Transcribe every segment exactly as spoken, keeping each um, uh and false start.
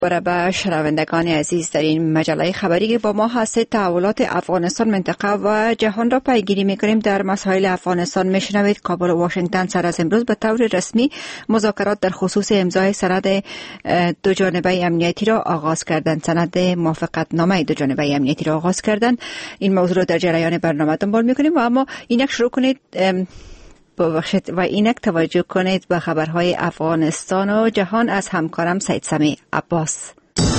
برای شنوندگان عزیز، در این مجله خبری که با ما هستید تحولات افغانستان منطقه و جهان را پیگیری می‌کنیم. در مسائل افغانستان می‌شنوید کابل و واشنگتن سر از امروز به طور رسمی مذاکرات در خصوص امضای سند دو جانبه امنیتی را آغاز کردند. سند موافقتنامه دو جانبه امنیتی را آغاز کردند. این موضوع را در جریان برنامه دنبال می‌کنیم و اما اینک شروع کنید ببخشید و اینک توجه کنید به خبرهای افغانستان و جهان از همکارم سید سمیع عباس.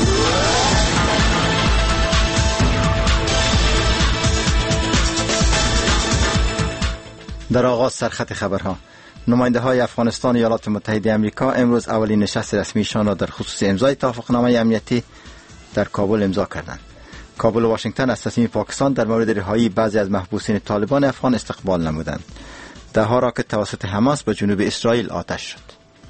در آغاز سرخط خبرها، نماینده های افغانستان و ایالات متحده آمریکا امروز اولین نشست رسمیشان را در خصوص امضای توافقنامه امنیتی در کابل امضا کردند. کابل و واشنگتن از تصمیم پاکستان در مورد رهایی بعضی از محبوسین طالبان افغان استقبال نمودند. ده ها راکت توسط حماس به جنوب اسرائیل آتش شد.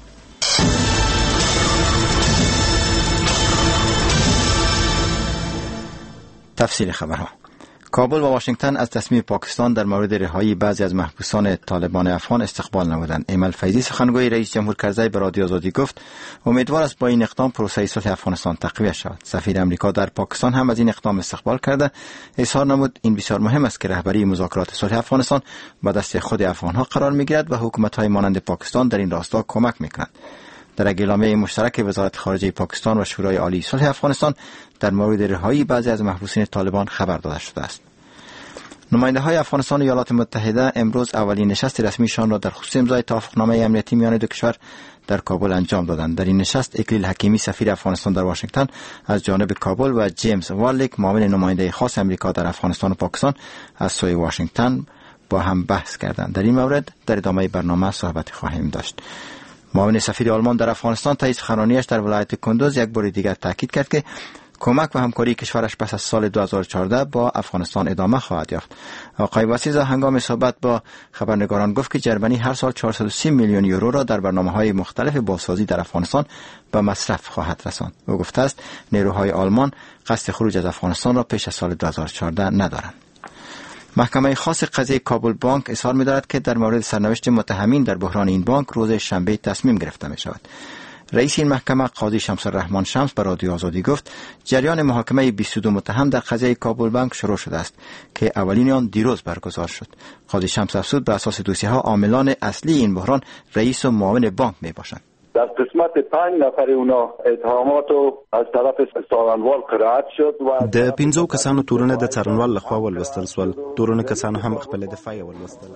تفصیل خبرها. کابل و واشنگتن از تصمیم پاکستان در مورد رهایی بعضی از محبوسان طالبان افغان استقبال نمودند. ایمل فیضی سخنگوی رئیس جمهور کرزی به رادیو آزادی گفت امیدوار است با این اقدام پروسه صلح افغانستان تقویت شود. سفیر امریکا در پاکستان هم از این اقدام استقبال کرده. اظهار نمود این بسیار مهم است که رهبری مذاکرات صلح افغانستان به دست خود افغانها قرار میگیرد و حکومت‌های مانند پاکستان در این راستا کمک میکنند. در اعلامیه مشترک وزارت خارجه پاکستان و شورای عالی صلح افغانستان در مورد رهایی بعضی از محبوسین طالبان خبر داده شده است. نماینده های افغانستان و ایالات متحده امروز اولین نشست رسمیشان را در خصوص امضای توافقنامه امنیتی میان دو کشور در کابل انجام دادند. در این نشست اکلیل حکیمی سفیر افغانستان در واشنگتن از جانب کابل و جیمز وارلیک معاون نماینده خاص امریکا در افغانستان و پاکستان از سوی واشنگتن با هم بحث کردند. در این مورد در ادامه برنامه صحبت خواهیم داشت. معاون سفیر آلمان در افغانستان طی سخنرانیش در ولایت کندوز یک بار دیگر تاکید کرد که کمک و همکاری کشورش پس از سال دو هزار و چهارده با افغانستان ادامه خواهد یافت. آقای وسیزا هنگام صحبت با خبرنگاران گفت که جرمنی هر سال چهارصد و سی میلیون یورو را در برنامه‌های مختلف بازسازی در افغانستان به مصرف خواهد رساند. او گفته است نیروهای آلمان قصد خروج از افغانستان را پیش از سال دو هزار و چهارده ندارند. محکمه خاص قضیه کابل بانک اظهار می‌دارد که در مورد سرنوشت متهمین در بحران این بانک روز شنبه تصمیم گرفته می‌شود. رئیس این محکمه قاضی شمس الرحمن شمس به رادیو آزادی گفت جریان محاکمه بیست و دو متهم در قضیه کابل بانک شروع شده است که اولین آن دیروز برگزار شد. قاضی شمس افزود به اساس دوسیه‌ها عاملان اصلی این بحران رئیس و معاون بانک میباشند. در قسمت پنج نفر اونا اتهامات از طرف څارنوال قرائت شد و د پنځو کسانو تورونه د څارنوال لخوا ولوستل شول. تورونه کسانو هم خپل دفاع ولوستله.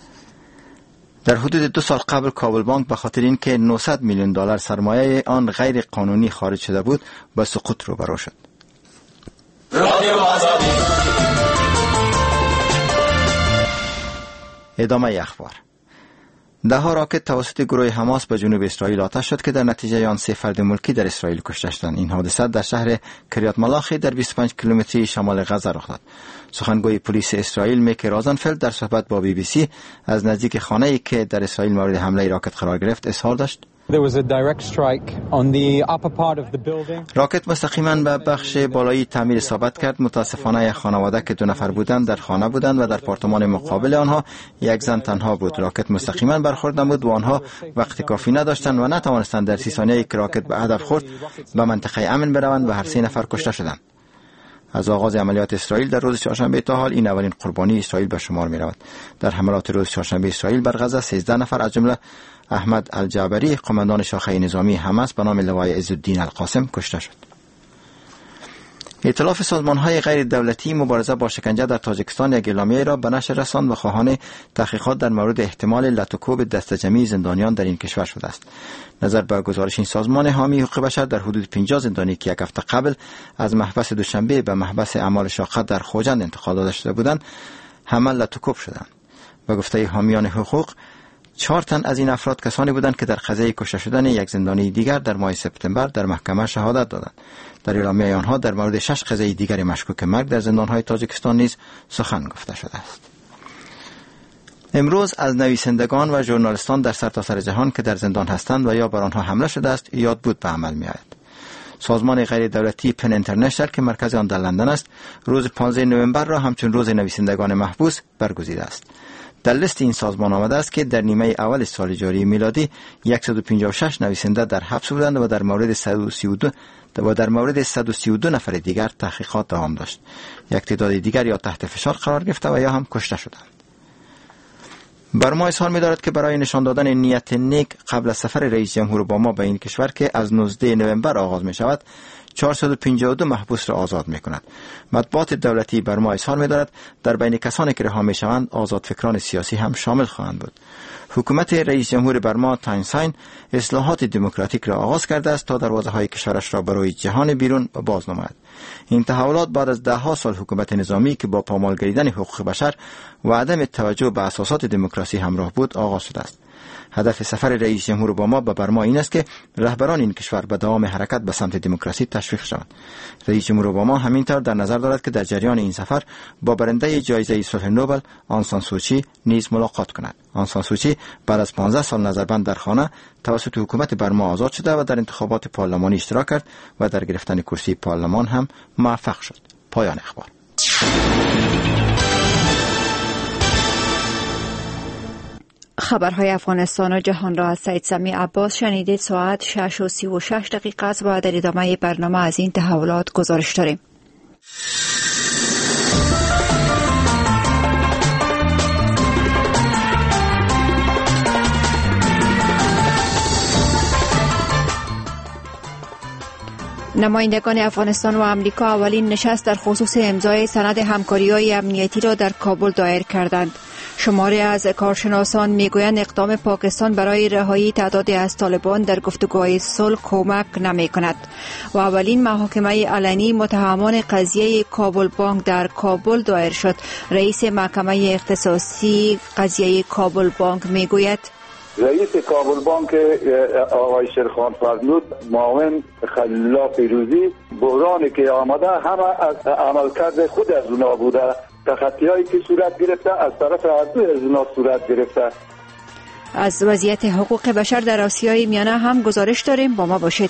در حدود دو سال قبل کابل بانک به خاطر اینکه نهصد میلیون دلار سرمایه آن غیر قانونی خارج شده بود به سقوط روبرو شد. ادامه اخبار. ده ها راکت توسط گروه حماس به جنوب اسرائیل آتش شد که در نتیجه آن سه فرد ملکی در اسرائیل کشته شدند. این حادثه در شهر کریات ملاخی در بیست و پنج کیلومتری شمال غزه رخ داد. سخنگوی پلیس اسرائیل میکی رازنفلد در صحبت با بی بی سی از نزدیک خانه‌ای که در اسرائیل مورد حمله راکت قرار گرفت اظهار داشت راکت مستقیما به بخش بالایی تعمیر اصابت کرد. متاسفانه خانواده که دو نفر بودند در خانه بودند و در آپارتمان مقابل آنها یک زن تنها بود. راکت مستقیما برخورد نمود و آنها وقت کافی نداشتند و نتوانستند در سی ثانیه‌ای که راکت به هدف خورد به منطقه امن بروند و هر سه نفر کشته شدند. از آغاز عملیات اسرائیل در روز چهارشنبه تا حال این اولین قربانی اسرائیل به شمار می رود. در حملات روز چهارشنبه اسرائیل بر غزه سیزده نفر از جمله احمد الجعبری قماندان شاخه نظامی حماس به نام لوای عزالدین القاسم کشته شد. ائتلاف سازمان‌های غیر دولتی مبارزه با شکنجه در تاجیکستان یک اعلامیه را به نشر رساند و خواهان تحقیقات در مورد احتمال لطوکوب دست جمعی زندانیان در این کشور شده است. نظر به گزارش این سازمان حامی حقوق بشر در حدود پنجاه زندانی که یک هفته قبل از محبس دوشنبه به محبس اعمال شاقه در خوجند انتقال داده شده بودند همه لطوکوب شدند. به گفته حامیان حقوق چهار تن از این افراد کسانی بودند که در قضیه کشته شدن یک زندانی دیگر در ماه سپتامبر در محکمه شهادت دادند. در اعلامیه آنها در مورد شش قضیه دیگر مشکوک مرگ در زندانهای تاجیکستان نیز سخن گفته شده است. امروز از نویسندگان و ژورنالیستان در سرتاسر جهان که در زندان هستند و یا بر آنها حمله شده است یاد بود به عمل می آید. سازمان غیر دولتی پن اینترنشنال که مرکز آن در لندن است روز پانزده نوامبر را همچون روز نویسندگان محبوس برگزیده است. در لیست این سازمان آمده است که در نیمه اول سال جاری میلادی صد و پنجاه و شش نویسنده در حبس بودند و در مورد صد و سی و دو و در مورد صد و سی و دو نفر دیگر تحقیقات دوام داشت. یک تعداد دیگر یا تحت فشار قرار گرفته و یا هم کشته شدند. برما اظهار می‌دارد که برای نشان دادن نیت نیک قبل از سفر رئیس جمهور اوباما به این کشور که از نوزدهم نوامبر آغاز می شود چهارصد و پنجاه و دو محبوس را آزاد می کند. مطبوعات دولتی برما اظهار می‌دارد در بین کسانی که رها می شوند آزادفکران سیاسی هم شامل خواهند بود. حکومت رئیس جمهور برما تاین ساین اصلاحات دموکراتیک را آغاز کرده است تا دروازه‌های کشورش را برای جهان بیرون باز نماید. این تحولات بعد از ده ها سال حکومت نظامی که با پامال گریدن حقوق بشر و عدم توجه به اساسات دموکراسی همراه بود آغاز شده است. هدف سفر رئیس جمهور اوباما به برما این است که رهبران این کشور به دوام حرکت به سمت دموکراسی تشویق شوند. رئیس جمهور اوباما همینطور در نظر دارد که در جریان این سفر با برنده جایزه صلح نوبل آن سان سوچی نیز ملاقات کند. آن سان سوچی بعد از پانزده سال نظربند در خانه توسط حکومت برما آزاد شده و در انتخابات پارلمانی اشتراک کرد و در گرفتن کرسی پارلمان هم موفق شد. پایان اخبار. خبرهای افغانستان و جهان را از سید سمی عباس شنیدید. ساعت شش و سی و شش دقیقه است و در ادامه برنامه از این تحولات گزارش داریم. نمایندگان افغانستان و امریکا اولین نشست در خصوص امضای سند همکاری‌های امنیتی را در کابل دایر کردند. شماری از کارشناسان میگویند اقدام پاکستان برای رهایی تعدادی از طالبان در گفتگوهای صلح کمک نمی کند و اولین محاکمه علنی متهمان قضیه کابل بانک در کابل دایر شد. رئیس محکمه اختصاصی قضیه کابل بانک میگوید رئیس کابل بانک آقای شیرخان فرنود معاون خلیل‌الله پیروزی بحرانی که آمده همه از عملکرد خود از اونا بوده، تخطی‌هایی که صورت گرفته از طرف هر دو از اونا صورت گرفته. از وضعیت حقوق بشر در آسیای میانه هم گزارش داریم، با ما باشید.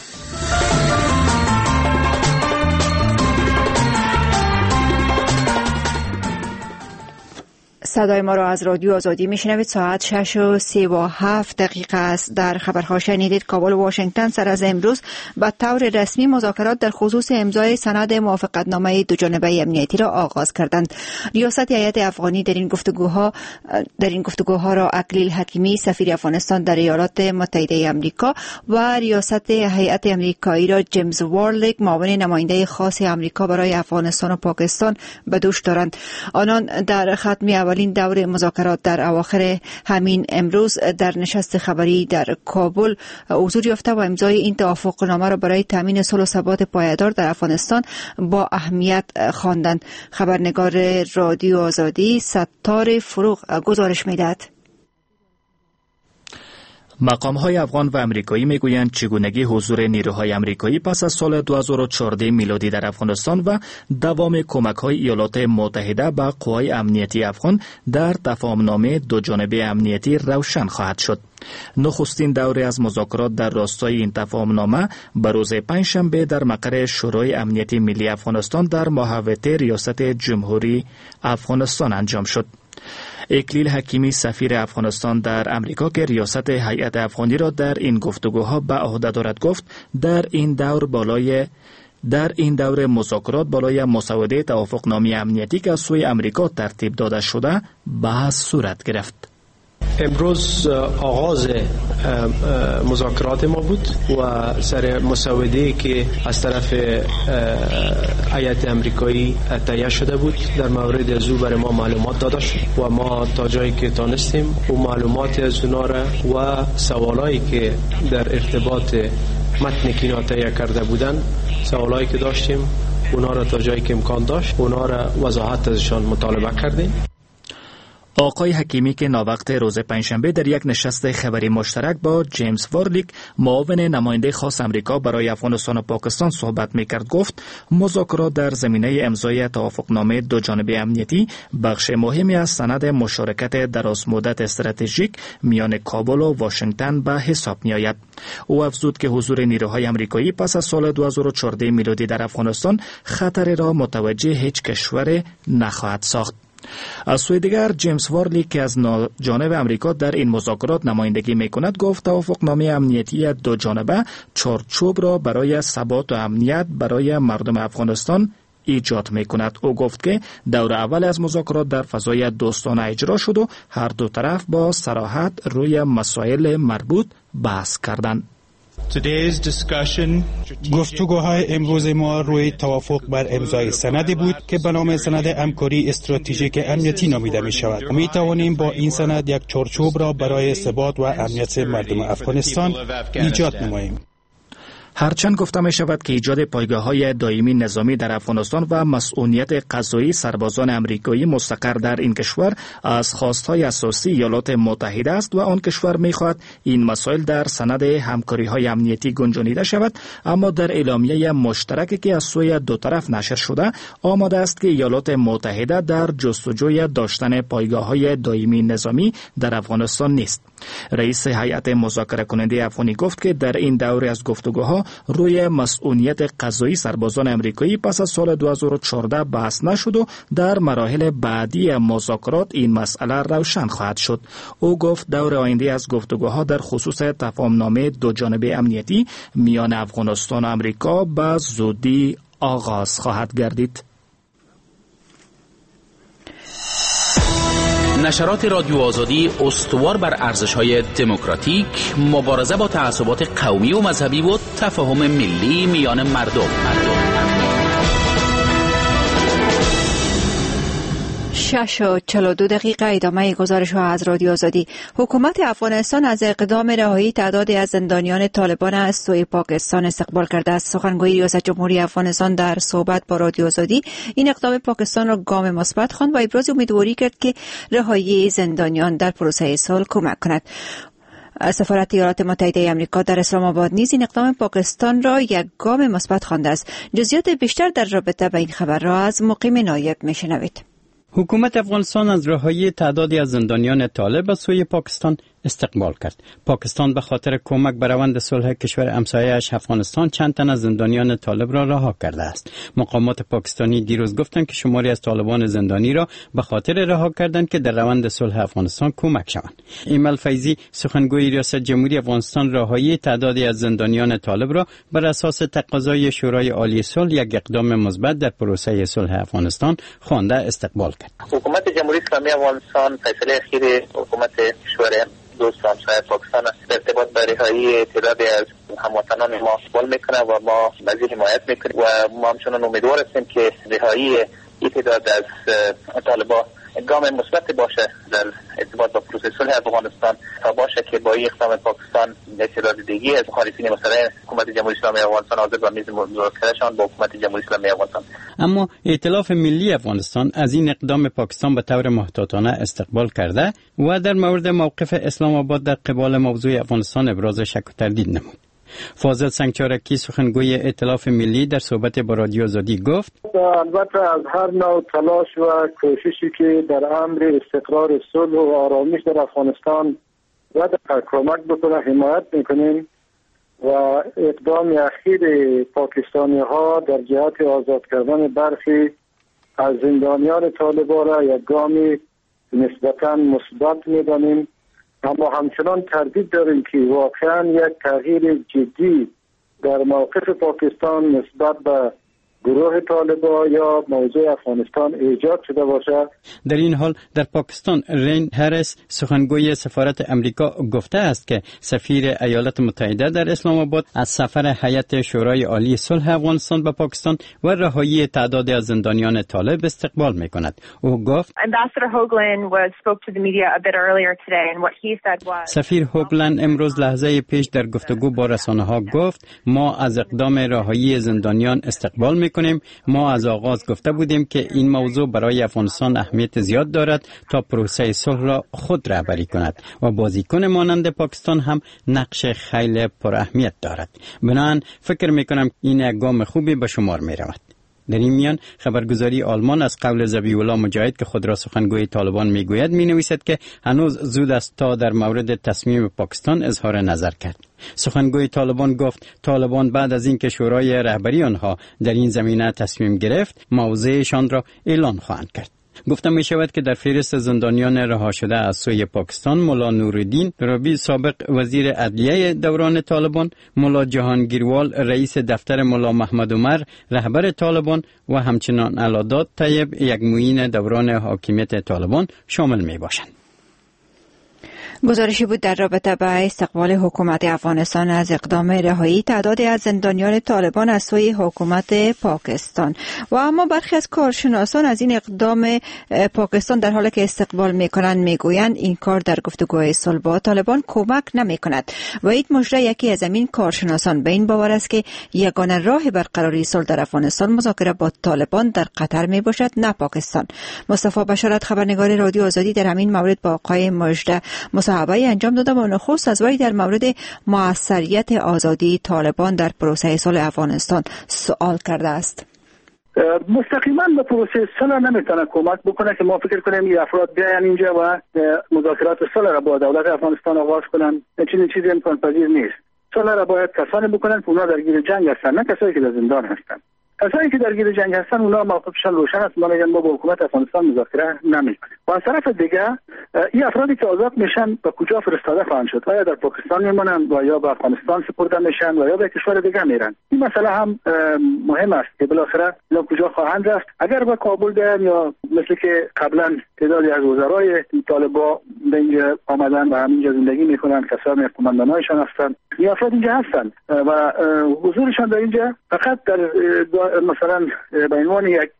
صدای ما را از رادیو آزادی میشنوید. ساعت شش و سی و هفت دقیقه است. در خبرها شنیدید کابل و واشنگتن سر از امروز به طور رسمی مذاکرات در خصوص امضای سند موافقتنامه دو جانبه امنیتی را آغاز کردند. ریاست هیئت افغانی در این گفتگوها در این گفتگوها را اکلیل حکیمی سفیر افغانستان در ایالات متحده آمریکا و ریاست هیئت امریکایی را جیمز وارلیک معاون نماینده خاص آمریکا برای افغانستان و پاکستان به دوش دارند. آنان در ختم اولین دور مذاکرات در اواخر همین امروز در نشست خبری در کابل حضور یافته و امضای این توافقنامه را برای تامین صلح و ثبات پایدار در افغانستان با اهمیت خواندند. خبرنگار رادیو آزادی ستار فروغ گزارش می‌دهد. مقام‌های افغان و امریکایی میگویند چگونگی حضور نیروهای امریکایی پس از سال دو هزار و چهارده میلادی در افغانستان و دوام کمک‌های ایالات متحده به قوای امنیتی افغان در تفاهم‌نامه دو جانبه امنیتی روشن خواهد شد. نخستین دوره از مذاکرات در راستای این تفاهم‌نامه به روز پنجشنبه در مقر شورای امنیتی ملی افغانستان در محوطه ریاست جمهوری افغانستان انجام شد. اکلیل حکیمی سفیر افغانستان در امریکا که ریاست هیئت افغانی را در این گفتگوها به عهده دارد گفت در این دور بالای در این دور مذاکرات بالای مسوده توافقنامه امنیتی که از سوی امریکا ترتیب داده شده بحث صورت گرفت. امروز آغاز مذاکرات ما بود و سر مسوده‌ای که از طرف هیئت امریکایی تهیه شده بود در مورد از او برای ما معلومات داده شد و ما تا جایی که تانستیم و معلومات از اونا را و سوالایی که در ارتباط متن که اینا تهیه کرده بودن سوالایی که داشتیم اونا را تا جایی که امکان داشت اونا را وضاحت ازشان مطالبه کردیم. آقای حکیمی که ناوقت روز پنجشنبه در یک نشست خبری مشترک با جیمز وارلیک معاون نماینده خاص امریکا برای افغانستان و پاکستان صحبت میکرد گفت مذاکرات در زمینه امضای توافقنامه دو جانبه امنیتی بخش مهمی از سند مشارکت درازمدت استراتژیک میان کابل و واشنگتن به حساب میآید. او افزود که حضور نیروهای امریکایی پس از سال دو هزار و چهارده میلادی در افغانستان خطر را متوجه هیچ کشور نخواهد ساخت. از سوی دیگر جیمز وارلی که از جانب امریکا در این مذاکرات نمایندگی میکند گفت توافقنامه امنیتی دو جانبه چارچوب را برای ثبات و امنیت برای مردم افغانستان ایجاد میکند. او گفت که دور اول از مذاکرات در فضای دوستانه اجرا شد و هر دو طرف با صراحت روی مسائل مربوط بحث کردند. گفتگوهای امروز ما روی توافق بر امضای سندی بود که به نام سند همکاری استراتژیک امنیتی نامیده می شود. می توانیم با این سند یک چارچوب را برای ثبات و امنیت مردم افغانستان ایجاد نماییم. هرچند گفته می شود که ایجاد پایگاه‌های دائمی نظامی در افغانستان و مسئولیت قضایی سربازان امریکایی مستقر در این کشور از خواستهای اساسی ایالات متحده است و آن کشور می خواهد این مسائل در سند همکاری‌های امنیتی گنجانیده شود، اما در اعلامیه مشترکی که از سوی دو طرف نشر شده آماده است که ایالات متحده در جستجوی داشتن پایگاه‌های دائمی نظامی در افغانستان نیست. رئیس هیئت مذاکره کننده افغانی گفت که در این دوره از گفتگوها روی مسئولیت قضایی سربازان امریکایی پس از سال دو هزار و چهارده بحث نشد و در مراحل بعدی مذاکرات این مسئله روشن خواهد شد. او گفت دور آینده از گفتگوها در خصوص تفاهم‌نامه دو جانبه امنیتی میان افغانستان و امریکا به زودی آغاز خواهد گردید. نشرات رادیو آزادی استوار بر ارزش‌های دموکراتیک، مبارزه با تعصبات قومی و مذهبی و تفاهم ملی میان مردم. شش و چهل و دو دقیقه ادامه گزارش ها از رادیو آزادی. حکومت افغانستان از اقدام رهایی تعدادی از زندانیان طالبان از سوی پاکستان استقبال کرده است. سخنگوی ریاست جمهوری افغانستان در صحبت با رادیو آزادی این اقدام پاکستان را گام مثبت خواند و ابراز امیدواری کرد که رهایی زندانیان در پروسه صلح کمک کند. سفارت ایالات متحده آمریکا در اسلام آباد نیز این اقدام پاکستان را یک گام مثبت خوانده است. جزئیات بیشتر در رابطه با این خبر را از مقیم نایب میشنوید. حکومت افغانستان از رهایی تعدادی از زندانیان طالب از سوی پاکستان استقبال کرد. پاکستان به خاطر کمک به روند صلح کشور همسایه‌اش افغانستان چند تن از زندانیان طالب را رها کرده است. مقامات پاکستانی دیروز گفتند که شماری از طالبان زندانی را به خاطر رها کردند که در روند صلح افغانستان کمک شوند. ایمل فیضی سخنگوی ریاست جمهوری افغانستان رهایی تعدادی از زندانیان طالب را بر اساس تقاضای شورای عالی صلح یک اقدام مثبت در پروسه صلح افغانستان خوانده استقبال کرد. حکومت جمهوری اسلامی افغانستان فیصله اخیر حکومت کشور دوست همسایه پاکستان در ارتباط با رهایی تعدادی از هموطنان ما استقبال میکنه و ما مزید حمایت میکنیم و ما همچنان امیدوار هستیم که رهایی این تعداد از طالبان گام مثبت باشه در ارتباط با پروسه صلح افغانستان تا باشه که با این اقدام پاکستان تعداد دیگه از مخالفین مثلا حکومت جمهوری اسلامی افغانستان حاضر به میز مذاکرهشان با حکومت جمهوری اسلامی افغانستان. اما ائتلاف ملی افغانستان از این اقدام پاکستان به طور محتاطانه استقبال کرده و در مورد موقف اسلام آباد در قبال موضوع افغانستان ابراز شک و تردید نمود. فاضل سنگچارکی سخنگوی ائتلاف ملی در صحبت با رادیو آزادی گفت البته از هر نوع تلاش و کوششی که در امر استقرار صلح و آرامش در افغانستان و در کمک بکنه حمایت میکنیم و اقدام اخیر پاکستانی ها در جهت آزاد کردن برخی از زندانیان طالبان را یک گامی نسبتاً مثبت میدانیم، اما همچنان تردید داریم که واقعا یک تغییر جدی در موقف پاکستان نسبت به گروه طالبان یا موضوع افغانستان ایجاد شده باشد. در این حال در پاکستان رین هریس سخنگوی سفارت امریکا گفته است که سفیر ایالات متحده در اسلام آباد از سفر هیئت شورای عالی صلح افغانستان به پاکستان و رهایی تعدادی از زندانیان طالب استقبال می‌کند. او گفت سفیر هوگلند امروز لحظه پیش در گفتگو با رسانه‌ها گفت ما از اقدام رهایی زندانیان استقبال می‌کنیم. ما از آغاز گفته بودیم که این موضوع برای افغانستان اهمیت زیاد دارد تا پروسه صلح را خود رهبری کند و بازیکن مانند پاکستان هم نقش خیلی پر اهمیت دارد. بنابراین فکر میکنم این یک گام خوبی به شمار می رود. در این میان خبرگزاری آلمان از قول ذبیح الله مجاهد که خود را سخنگوی طالبان میگوید می نویسد که هنوز زود است تا در مورد تصمیم پاکستان اظهار نظر کرد. سخنگوی طالبان گفت طالبان بعد از اینکه شورای رهبری آنها در این زمینه تصمیم گرفت موضعشان را اعلان خواهند کرد. گفته می شود که در فهرست زندانیان رها شده از سوی پاکستان ملا نورالدین رابی سابق وزیر عدلیه دوران طالبان، ملا جهانگیروال رئیس دفتر ملا محمد عمر رهبر طالبان و همچنان علادات طیب یک معین دوران حاکمیت طالبان شامل می باشند. گزارشی بود در رابطه با استقبال حکومت افغانستان از اقدام رهایی تعدادی از زندانیان طالبان از سوی حکومت پاکستان. و اما برخی از کارشناسان از این اقدام پاکستان در حالی که استقبال میکنند میگویند این کار در گفتگوهای صلح با طالبان کمک نمیکند. وحید مژده یکی از این کارشناسان به این باور است که یگانه راه برقراری صلح در افغانستان مذاکره با طالبان در قطر می باشد، نه پاکستان. مصطفی بشارت خبرنگار رادیو آزادی در همین مورد با آقای مژده مصاحبه انجام داده و نخست از وی در مورد موثریت آزادی طالبان در پروسه صلح افغانستان سوال کرده است. مستقیما به پروسه صلح نمیتونه کمک بکنه که ما فکر کنیم این افراد بیاین اینجا و مذاکرات صلح را با دولت افغانستان آغاز کنن. چنین چیزی امکان پذیر نیست. صلح را باید کسانی بکنن که اونا درگیر جنگ هستن، نه کسایی که در زندان هستن. کسایی که درگیر جنگ هستن اونا موقفشان روشن است. ما میگن ما با حکومت افغانستان مذاکره نمیکنیم. و از طرف دیگه این افرادی که آزاد میشن به کجا فرستاده خواهند شد؟ آیا در پاکستان میمونن و یا به افغانستان سپرده میشن و یا به کشور دیگه میرن؟ این مسئله هم مهم است که بالاخره اینا کجا خواهند رفت. اگر به کابل بیان یا مثل که قبلا تعدادی از وزرای طالبان به اینجا آمدن و همینجا زندگی میکنن، کسانی قماندانایشان هستن، این افراد اینجا هستن و حضورشان در اینجا فقط در مثلا به عنوان یک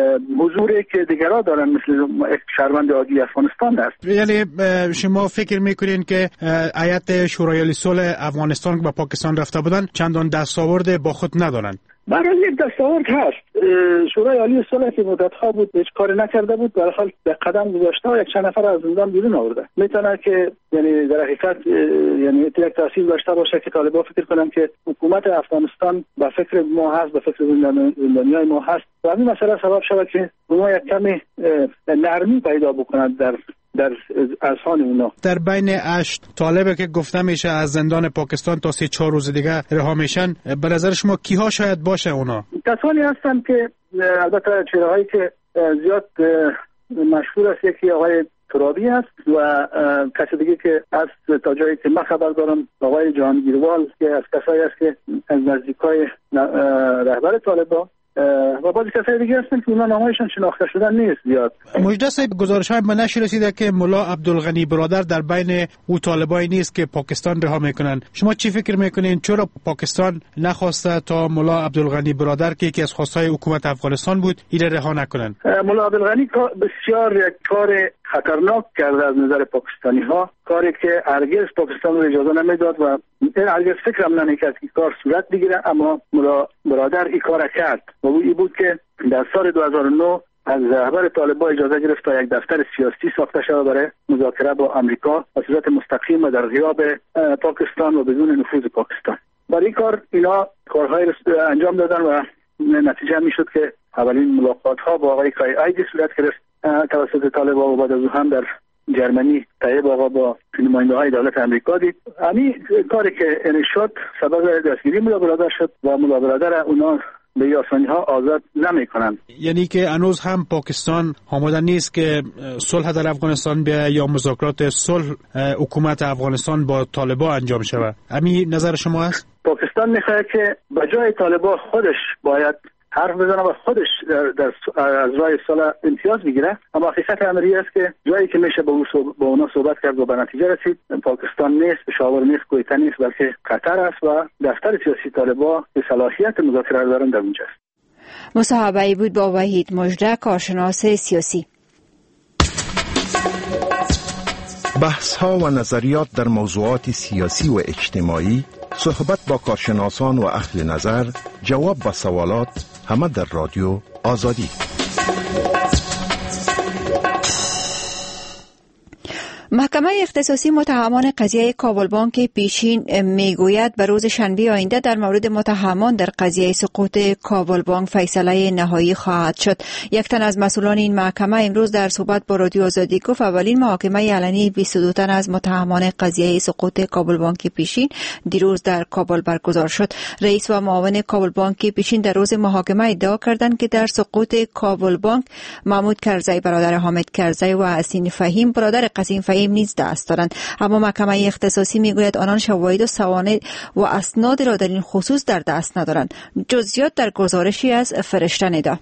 حضوری که دیگرها دارن مثل یک شهروند عادی افغانستان است. یعنی شما فکر میکنین که هیئت شورای صلح افغانستان به پاکستان رفته بودن چندان دستاورد با خود ندارن؟ برای یک دستاورد هست. شورای عالی صلح که مدت‌ها بود هیچ کاری نکرده بود، در حال به قدم گذاشته و یک چند نفر از زندان بیرون آورده. میتونه که یعنی در حقیقت یعنی یک تاثیر داشته باشه که طالبان فکر کنن که حکومت افغانستان به فکر ما هست، به فکر زندانیای ما هست و این مسئله سبب شود که اونها یک کمی نرمی پیدا بکنند در در اذهان اونا. در بین هشت طالبه که گفته میشه از زندان پاکستان تا سه چهار روز دیگه رها میشن، به نظر شما کیها شاید باشه اونا؟ کسانی هستن که البته چهرهایی که زیاد مشهور است، یکی آقای ترابی است و کسی دیگه که از تا جایی که من خبر دارم آقای جهانگیروال که از کسایی است که از نزدیکای رهبر طالبان و بعضی کسای دیگه هستن که اونا نامایشان شناخته شدن نیست زیاد. مجده صاحب، گزارش های به نشر رسیده که ملا عبدالغنی برادر در بین او طالبایی نیست که پاکستان رها میکنن. شما چی فکر میکنین چرا پاکستان نخواسته تا ملا عبدالغنی برادر که یکی از خواستهای حکومت افغانستان بود این رها نکنن؟ ملا عبدالغنی بسیار یک کار خطرناک کرده از نظر پاکستانی ها، کاری که هرگز پاکستان رو اجازه نمیداد و هرگز فکرم نمیکرد که کار صورت بگیره، اما ملا برادر این کار کرد و این بود که در سال دو هزار و نه از رهبر طالبان اجازه گرفت تا یک دفتر سیاسی ساخته شود برای مذاکره با آمریکا به صورت مستقیم و در غیاب پاکستان و بدون نفوذ پاکستان. برای این کار اینا کارهای انجام دادن و نتیجه میشد که اولین ملاقات ها با آقای کای ایدی صورت گرفت توسط طالبان و بعد از هم در جرمنی طیب آقا با نماینده های دولت امریکا دید. همین کاری که این شد سبب دستگیری ملا برادر شد و ملا برادر اونا به آسانی ها آزاد نمی کنند. یعنی که هنوز هم پاکستان آماده نیست که صلح در افغانستان بیاید یا مذاکرات صلح حکومت افغانستان با طالبان انجام شود. همین نظر شما است؟ پاکستان میخواد که به جای طالبان خودش باید حرف بزنه و خودش در, در از راه صلح امتیاز بگیره، اما حقیقت امری است که جایی که میشه با با اونا صحبت کرد و به نتیجه رسید پاکستان نیست، پشاور نیست، کویته نیست، بلکه قطر است و دفتر سیاسی طالبان به صلاحیت مذاکره دارن در اونجا است. مصاحبه‌ای بود با وحید مژده، کارشناس سیاسی. بحث‌ها و نظریات در موضوعات سیاسی و اجتماعی، صحبت با کارشناسان و اهل نظر، جواب به سوالات، همه در رادیو آزادی. محکمه محکمه اختصاصی متهمان قضیه کابل بانک پیشین میگوید به روز شنبه آینده در مورد متهمان در قضیه سقوط کابل بانک فیصله نهایی خواهد شد. یک تن از مسئولان این محکمه امروز در صحبت با رادیو آزادی گفت اولین محاکمه علنی بیست و دو تن از متهمان قضیه سقوط کابل بانک پیشین دیروز در کابل برگزار شد. رئیس و معاون کابل بانک پیشین در روز محاکمه ادعا کردند که در سقوط کابل بانک محمود کرزی برادر حامد کرزی و حسین فهیم برادر قاسم فهیم نیز دست دارند. اما محکمه اختصاصی میگوید آنان شواهد و سواند و اسناد را در این خصوص در دست ندارند. جزئیات در گزارشی از فرشته ندا.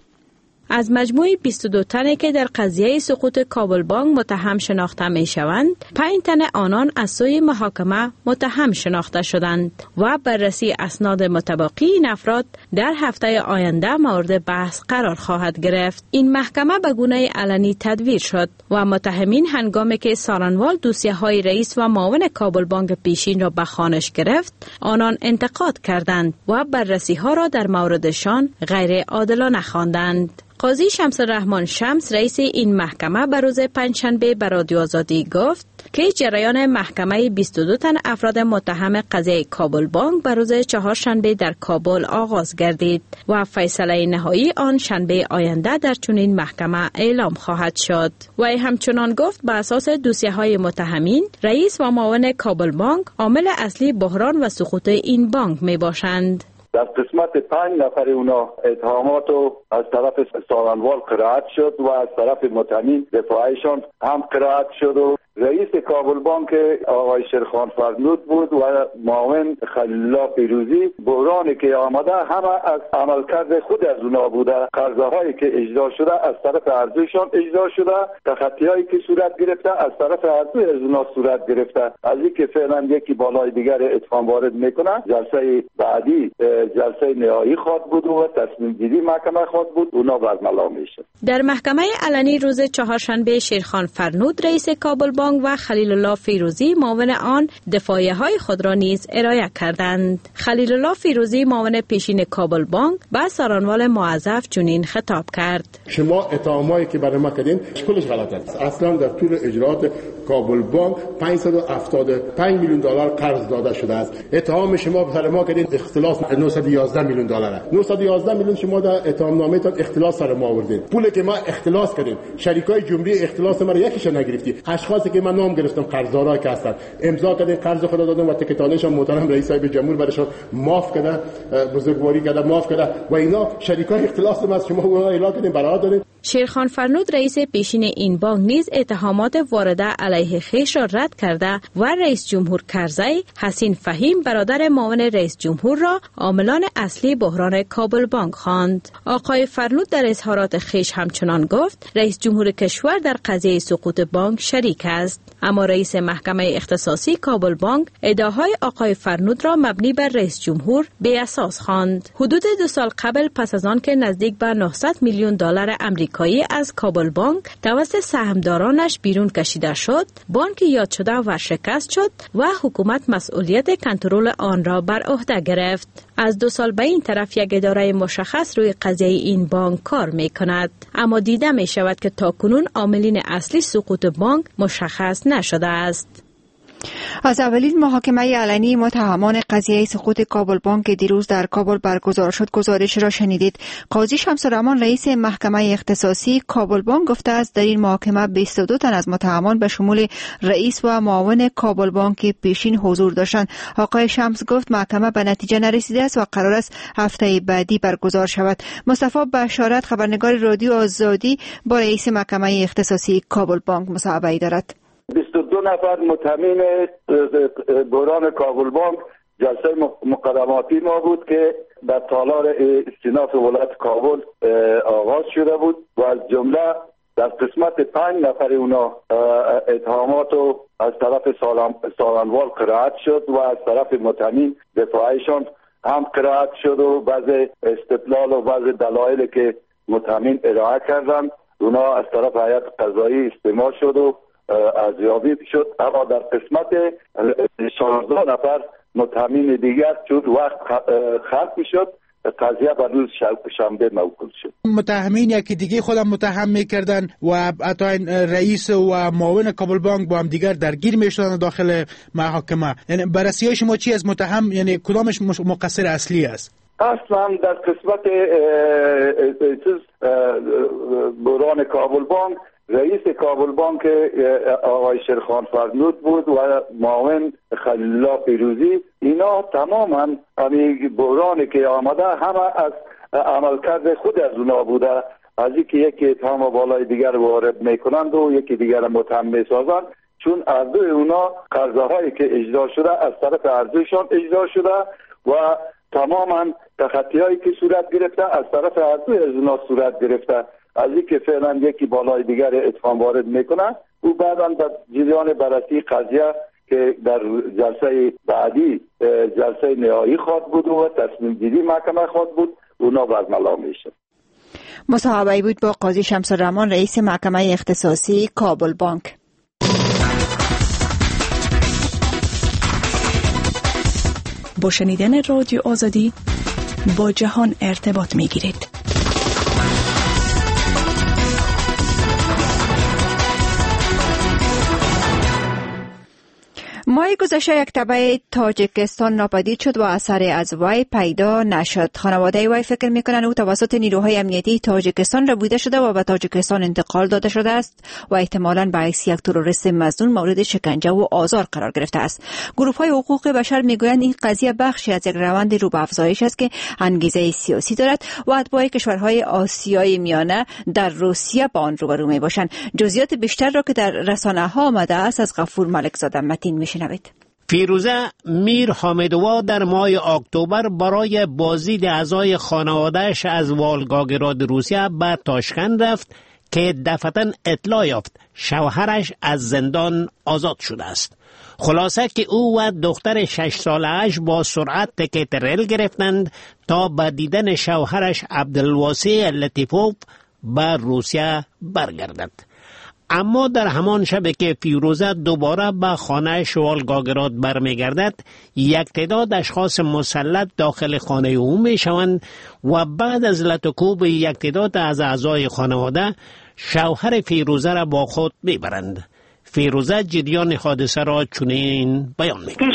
از مجموع بیست و دو تنی که در قضیه سقوط کابل بانک متهم شناخته می شوند، پنج تن آنان از سوی محاکمه متهم شناخته شدند و بررسی اسناد متبقی این افراد در هفته آینده مورد بحث قرار خواهد گرفت. این محکمه به گونه علنی تدویر شد و متهمین هنگامی که سارنوال دوسیه های رئیس و معاون کابل بانک پیشین را به خوانش گرفت، آنان انتقاد کردند و بررسی ها را در موردشان غیر عادلانه خواندند. قاضی شمس الرحمن شمس رئیس این محکمه به روز پنجشنبه به رادیو آزادی گفت که جریان محکمه بیست و دو تن افراد متهم قضیه کابل بانک به روز چهارشنبه در کابل آغاز گردید و فیصله نهایی آن شنبه آینده در چنین محکمه اعلام خواهد شد. و همچنان گفت به اساس دوسیه های متهمین، رئیس و معاون کابل بانک عامل اصلی بحران و سقوط این بانک می باشند. در قسمت پنج نفر اونا اتهامات از طرف سارنوال قرائت شد و از طرف متهمین دفاعشان هم قرائت شد و رئیس کابل بانک آقای شیرخان فرنود بود و معاون خلیل پیروزی. بحرانی که آمده همه از عملکرد خود از اونا بوده. قرضه‌هایی که اجرا شده از طرف ارزوشان اجرا شده، تخطی‌هایی که صورت گرفته از طرف ارزوی از اونا صورت گرفته. از اینکه فعلا یکی بالای دیگر اتهام وارد میکنه، جلسه بعدی جلسه نهایی خواهد بود و تصمیم گیری محکمه خواهد بود، اونا برملا میشه. در محکمه علنی روز چهارشنبه شیرخان فرنود رئیس کابل بانک و خلیل الله فیروزی معاون آن دفاعیه های خود را نیز ارائه کردند. خلیل الله فیروزی معاون پیشین کابل بانک با سارنوال موظف چنین خطاب کرد: شما اتهامایی که برای ما کردین کلش غلط است. اصلا در طول اجرات کابل بانک پانصد و هفتاد و پنج میلیون دلار قرض داده شده است. اتهام شما برای ما کردین اختلاس نهصد و یازده میلیون دلار است. نهصد و یازده میلیون شما در اتهام نامه‌تان اختلاس سر ما آوردین. پولی که ما اختلاس کردیم، شریکای جمهوری اختلاس ما را یکیش نگرفتی. اشخاصی که من نام گرفتم قرضدارا که هستند، امضا کردن قرض خود دادن و تکتانشان محترم رئیس صاحب جمهور برشان معاف کرده، بزرگواری کرده، معاف کرده و اینا شریکای اختلاس ما شما اونها اعلام کردین برای دارین. شیرخان فرنود رئیس پیشین این بانک نیز اتهامات وارده علیه خویش را رد کرده و رئیس جمهور کرزی، حسین فهیم برادر معاون رئیس جمهور را عاملان اصلی بحران کابل بانک خواند. آقای فرنود در اظهارات خویش همچنان گفت رئیس جمهور کشور در قضیه سقوط بانک شریک است. اما رئیس محکمه اختصاصی کابل بانک ادعاهای آقای فرنود را مبنی بر رئیس جمهور بی اساس خواند. حدود دو سال قبل پس از آن که نزدیک به نهصد میلیون دلار آمریکایی از کابل بانک توسط سهامدارانش بیرون کشیده شد، بانک یاد شده ورشکست شد و حکومت مسئولیت کنترل آن را بر عهده گرفت. از دو سال به این طرف یک اداره مشخص روی قضیه این بانک کار می کند، اما دیده می شود که تاکنون عاملین اصلی سقوط بانک مشخص نشده است. از اولین محاکمه علنی متهمان قضیه سقوط کابل بانک دیروز در کابل برگزار شد گزارش را شنیدید. قاضی شمس الرحمن رئیس محکمه اختصاصی کابل بانک گفته است در این محاکمه بیست و دو تن از متهمان به شمول رئیس و معاون کابل بانک پیشین حضور داشتند. آقای شمس گفت محکمه به نتیجه نرسیده است و قرار است هفته بعدی برگزار شود. مصطفی بشارت خبرنگار رادیو آزادی با رئیس محکمه اختصاصی کابل بانک مصاحبه دارد. بیست و دو نفر متهمین بحران کابل بانک جلسه مقدماتی ما بود که در تالار استیناف ولایت کابل آغاز شده بود و از جمله در قسمت پنج نفر اونا اتهامات از طرف سارنوال قرائت شد و از طرف متهمین دفاعشان هم قرائت شد و بعض استدلال و بعض دلایلی که متهمین ارائه کردند اونا از طرف هیئت قضایی استماع شد و ارزیابی شد. اما در قسمت شانزده نفر متهمین دیگر چون وقت ختم شد قضیه به روز شنبه موکول شد. متهمین یکی دیگه خودم متهم میکردن و حتی رئیس و معاون کابل بانک با هم دیگر درگیر میشدن داخل محاکمه. یعنی بررسی شما چی از متهم، یعنی کدامش مقصر اصلی است؟ اصلا در قسمت بحران کابل بانک رئیس کابل بانک آقای شیرخان فرنود بود و معاون خلیل الله پیروزی. اینا تماما همین بحرانی که آمده همه از عملکرد خود از اونا بوده، از اینکه یکی اتهام بالای دیگر وارد میکنند و یکی دیگر متهم میسازند، چون ارزوی اونا قرضهایی که اجرا شده از طرف ارزویشان اجرا شده و تماما تخطی‌هایی که صورت گرفته از طرف ارزوی از اونا صورت گرفته. از اینکه فعلا یکی بالای دیگر اتهام وارد میکنه او بعدا در جریان بررسی قضیه که در جلسه بعدی جلسه نهایی خواهد بود و تصمیم گیری محکمه خواهد بود، اونا برملا میشه. مصاحبه بود با قاضی شمس الرحمن رئیس محکمه اختصاصی کابل بانک. با شنیدن رادیو آزادی با جهان ارتباط میگیرید. ماه گذشته یک تبع تاجیکستان ناپدید شد و اثر از وی پیدا نشد. خانواده وی فکر میکنند او توسط نیروهای امنیتی تاجیکستان ربوده شده و به تاجیکستان انتقال داده شده است و احتمالاً به حیث یک تروریست مظنون مورد شکنجه و آزار قرار گرفته است. گروه‌های حقوق بشر میگویند این قضیه بخشی از یک روند رو به افزایش است که انگیزه سیاسی دارد و اتباع کشورهای آسیای میانه در روسیه با آن روبرو میباشند. جزئیات بیشتر را که در رسانه‌ها آمده است از غفور ملکزاده متین میشنوید. فیروزه میر حامدوا در ماه اکتبر برای بازدید اعضای خانواده‌اش از والگاگراد روسیه به تاشکند رفت که دفعتاً اطلاع یافت شوهرش از زندان آزاد شده است. خلاصه که او و دختر شش ساله‌اش با سرعت تکت ریل گرفتند تا به دیدن شوهرش عبدالواسع لطیفوف به روسیه برگردد. اما در همان شب که فیروزه دوباره به خانه والگاگراد برمیگردد، یک تعداد اشخاص مسلح داخل خانه او میشوند و بعد از لطکوب یک تعداد از اعضای خانواده شوهر فیروزه را با خود میبرند. فیروزه جریان حادثه را چنین بیان می‌کند: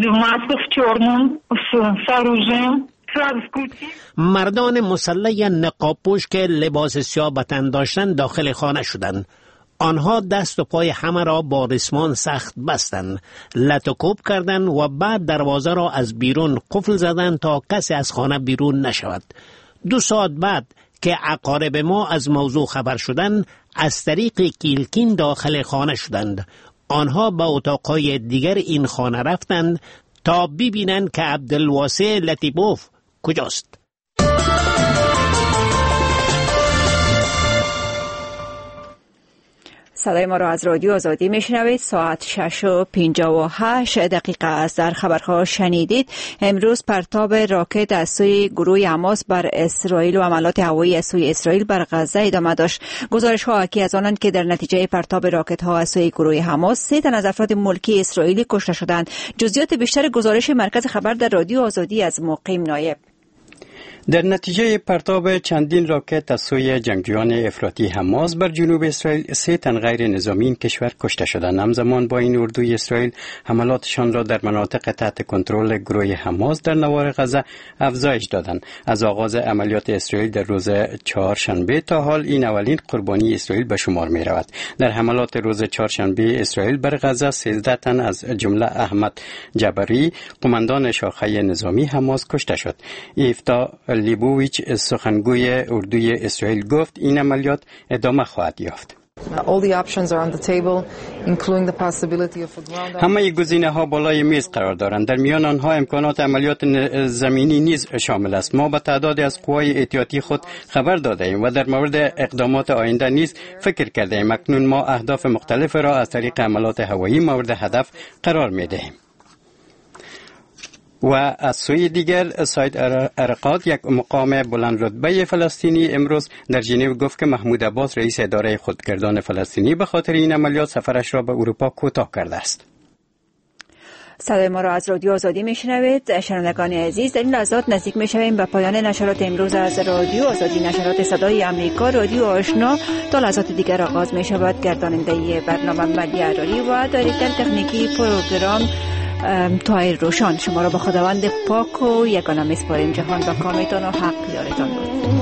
مردان مسلح نقاب پوش که لباس سیاه به تن داشتند داخل خانه شدند. آنها دست و پای همه را با رسمان سخت بستند، لطکوب کردند و بعد دروازه را از بیرون قفل زدند تا کسی از خانه بیرون نشود. دو ساعت بعد که اقارب ما از موضوع خبر شدند، از طریق کیلکین داخل خانه شدند. آنها به اتاقهای دیگر این خانه رفتند تا ببینند که عبدالواسع لطیفوف کجاست. صدای ما را از رادیو آزادی میشنوید. ساعت شش و پنجاه و هشت دقیقه است. در خبرها شنیدید امروز پرتاب راکت از سوی گروه حماس بر اسرائیل و حملات هوایی از سوی اسرائیل بر غزه ادامه داشت. گزارش ها حاکی از آنند که در نتیجه پرتاب راکت ها از سوی گروه حماس سه تن از افراد ملکی اسرائیلی کشته شدند. جزئیات بیشتر گزارش مرکز خبر در رادیو آزادی از مقیم نایب. در نتیجه پرتاب چندین راکت از سوی جنگجویان افراطی حماس بر جنوب اسرائیل سه تن غیر نظامی این کشور کشته شدند. همزمان با این اردوی اسرائیل حملاتشان را در مناطق تحت کنترل گروه حماس در نوار غزه افزایش دادند. از آغاز عملیات اسرائیل در روز چهارشنبه تا حال این اولین قربانی اسرائیل به شمار می رود. در حملات روز چهارشنبه اسرائیل بر غزه سیزده تن از جمله احمد جبری قماندان شاخه نظامی حماس کشته شد. ایفتا لیبوویچ سخنگوی اردوی اسرائیل گفت این عملیات ادامه خواهد یافت. همه گزینه ها بالای میز قرار دارند. در میان آنها امکانات عملیات زمینی نیز شامل است. ما به تعدادی از قوای احتیاطی خود خبر داده ایم و در مورد اقدامات آینده نیز فکر کرده ایم. اکنون ما اهداف مختلف را از طریق عملیات هوایی مورد هدف قرار می دهیم. و از سوی دیگر سید عرقات یک مقام بلند رتبه فلسطینی امروز در ژنو گفت که محمود عباس رئیس اداره خودگردان فلسطینی به خاطر این عملیات سفرش را به اروپا کوتاه کرده است. صدای ما را از رادیو آزادی میشنوید. شنوندگان عزیز، در این لحظات نزدیک میشویم به پایان نشرات امروز از رادیو آزادی، نشرات صدای امریکا، رادیو آشنا. تا لحظات دیگر آغاز می شود. گرداننده برنامه ملی عراری و دایرکتر تکنیکی پروگرام طاهر روشان. شما را به خداوند پاک و یگانه میسپاریم. جهان با کامتان و حق یارتان بود.